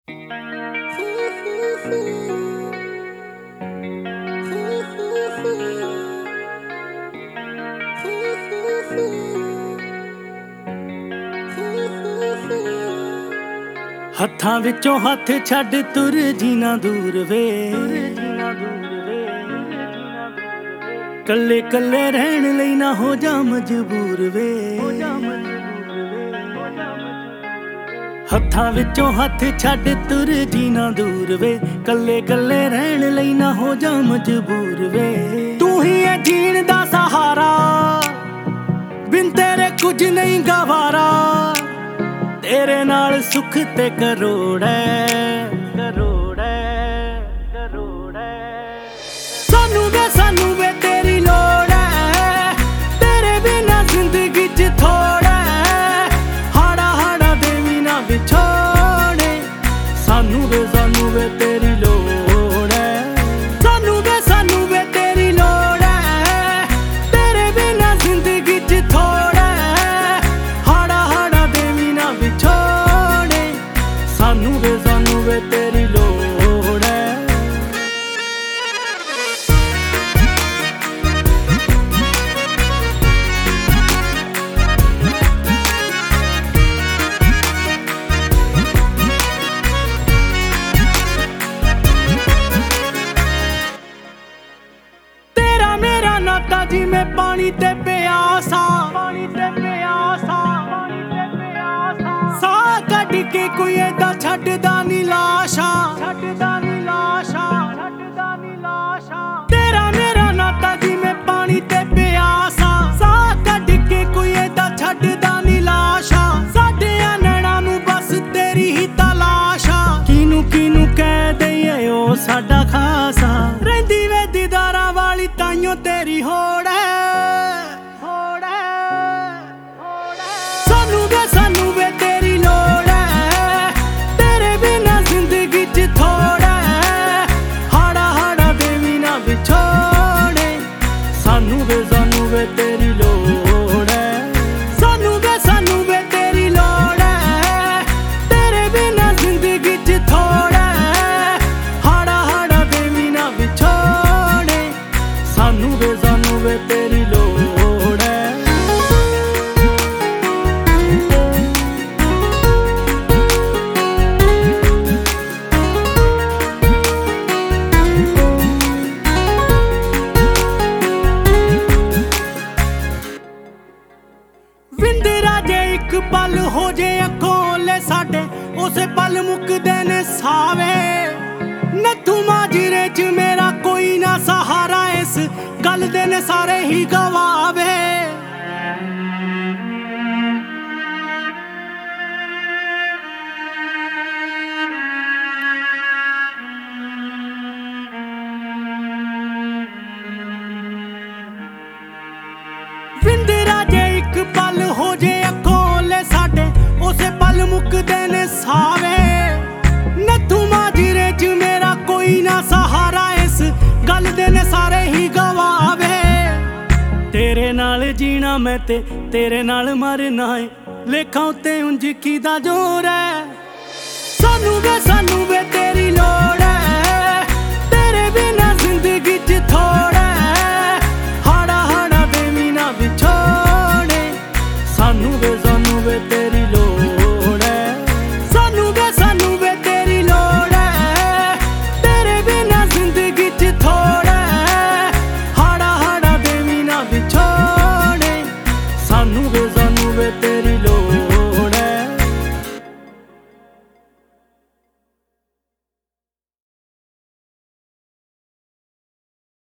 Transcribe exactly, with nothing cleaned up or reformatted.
ਹੱਥਾਂ ਵਿੱਚੋਂ ਹੱਥ ਛੱਡ ਤੁਰ ਜੀਣਾ ਦੂਰ ਵੇ, ਕੱਲੇ ਕੱਲੇ ਰਹਿਣ ਲਈ ਨਾ ਹੋ ਜਾ ਮਜਬੂਰ ਵੇ। ਹੱਥਾਂ ਵਿੱਚੋਂ ਹੱਥ ਛੱਡ ਤੁਰ ਜੀਣਾ ਦੂਰ ਵੇ, ਕੱਲੇ ਕੱਲੇ ਰਹਿਣ ਲਈ ਨਾ ਹੋ ਜਾ ਮਜਬੂਰ ਵੇ। ਤੂੰ ਹੀ ਹੈ ਜੀਣ ਦਾ ਸਹਾਰਾ, ਬਿਨ ਤੇਰੇ ਕੁਝ ਨਹੀਂ ਗਵਾਰਾ, ਤੇਰੇ ਨਾਲ ਸੁੱਖ ਤੇ ਕਰੋੜ ਐ, ਕਰੋੜ ਐ, ਕਰੋੜ ਐ। ਸਾਨੂੰ ਵੇ ਸਾਨੂੰ ਵੇ ਤੇਰੀ ਲੋੜ ਐ, ਤੇਰੇ ਬਿਨਾਂ ਜ਼ਿੰਦਗੀ ਚ ਥੋੜ ਐ। ਹਾੜਾ ਹਾੜਾ ਦੇ ਵੀ ਨਾ ਵਿਛੋੜੇ, ਸਾਨੂੰ ਵੇ ਸਾਨੂੰ ਵੇ ਤੇਰੀ ਲੋੜ ਐ। ਸਾਨੂੰ ਵੇ ਸਾਨੂੰ ਵੇ ਤੇਰੀ ਲੋੜ ਐ, ਤੇਰੇ ਬਿਨਾਂ ਜ਼ਿੰਦਗੀ ਚ ਥੋੜ ਐ। ਹਾੜਾ ਹਾੜਾ ਦੇ ਵੀ ਨਾ ਵਿਛੋੜੇ, ਸਾਨੂੰ ਵੇ ਸਾਨੂੰ ਵੇ ਤੇਰੀ ਲੋੜ ਐ। ਤੇਰਾ ਮੇਰਾ ਨਾਤਾ ਜਿਵੇਂ ਪਾਣੀ ਤੇ ਪਿਆਸਾ, ਪਾਣੀ ਤੇ ਪਿਆਸਾ, ਪਾਣੀ ਤੇ ਪਿਆਸਾ। ਸਾਹ ਕੱਢ ਕੇ ਕੋਈ ਏਦਾਂ ਛੱਡਦਾ ਨੀ ਲਾਸ਼ਾ, ਛੱਡਦਾ ਨੀ ਲਾਸ਼ਾ, ਛੱਡਦਾ ਨੀ ਲਾਸ਼ਾ। ਤੇਰਾ ਮੇਰਾ ਨਾਤਾ ਜਿਵੇਂ ਪਾਣੀ ਤੇ ਪਿਆਸਾ, ਸਾਹ ਕੱਢ ਕੇ ਕੋਈ ਏਦਾਂ ਛੱਡਦਾ ਨੀ ਲਾਸ਼ਾ। ਸਾਡੇ ਨੈਣਾਂ ਨੂੰ ਬਸ ਤੇਰੀ ਹੀ ਤਲਾਸ਼ਾ, ਕਿਹਨੂੰ ਕਿਹਨੂੰ ਕਹਿ ਦਈਏ ਉਹ ਸਾਡਾ ਖਾਸਾ। ਰਹਿੰਦੀ ਵੇ ਦੀਦਾਰਾਂ ਵਾਲੀ ਤਾਈਓ ਤੇਰੀ ਹੋੜ ਐ, ਹੋੜ ਐ, ਹੋੜ ਐ। ਸਾਨੂੰ ਵੇ ਸਾਨੂੰ ਵੇ ਤੇਰੀ ਲੋੜ ਐ, ਤੇਰੇ ਬਿਨਾਂ ਜ਼ਿੰਦਗੀ ਚ ਥੋੜ ਐ। ਹਾੜਾ ਹਾੜਾ ਦੇ ਵੀ ਨਾ ਵਿਛੋੜੇ, ਸਾਨੂੰ ਵੇ ਸਾਨੂੰ ਵੇ ਤੇਰੀ ਲੋੜ ਐ। ਸਾਨੂੰ ਵੇ ਸਾਨੂੰ ਵੇ ਤੇਰੀ ਲੋੜ ਐ, ਤੇਰੇ ਬਿਨਾਂ ਜ਼ਿੰਦਗੀ ਚ ਥੋੜ ਐ। ਹਾੜਾ ਹਾੜਾ ਦੇ ਵੀ ਨਾ ਵਿਛੋੜੇ, ਸਾਨੂੰ ਵੇ ਸਾਨੂੰ ਵੇ ਤੇਰੀ ਲੋੜ ਐ। ਵਿੰਦਰਾ ਜੇ ਇੱਕ ਪਲ ਹੋ ਜੇ ਅੱਖੋਂ ਲੈ ਸਾਡੇ, ਉਸੇ ਪਲ ਮੁੱਕਦੇ ਨੇ ਸਾਵੇ। ਨੱਥੂ ਮਾਜਰੇ ਚ ਮੇਰਾ ਕੋਈ ਨਾ ਸਹਾਰਾ, ਇਸ ਗੱਲ ਦੇ ਨੇ ਸਾਰੇ ਹੀ ਗਵਾਵੇ। ਵਿੰਦਰਾ ਜੇ ਇੱਕ ਪਲ ਹੋ ਜੇ ਅੱਖੋਂ ਲੈ ਸਾਡੇ, ਉਸੇ ਪਲ ਮੁੱਕਦੇ ਨੇ ਸਾਵੇ। ਨੱਥੂ ਮਾਜਰੇ ਚ ਮੇਰਾ ਕੋਈ ਨਾ ਸਹਾਰਾ, ਇਸ ਗੱਲ ਦੇ ਨੇ ਸਾਰੇ ਹੀ ਗਵਾਵੇ। ਤੇਰੇ ਨਾਲ ਜੀਣਾ ਮੈਂ ਤੇ ਤੇਰੇ ਨਾਲ ਮਰਨਾ ਏ, ਲੇਖਾਂ ਉੱਤੇ ਉਂਝ ਕਿਹਦਾ ਜ਼ੋਰ ਐ। ਸਾਨੂੰ ਵੇ ਸਾਨੂੰ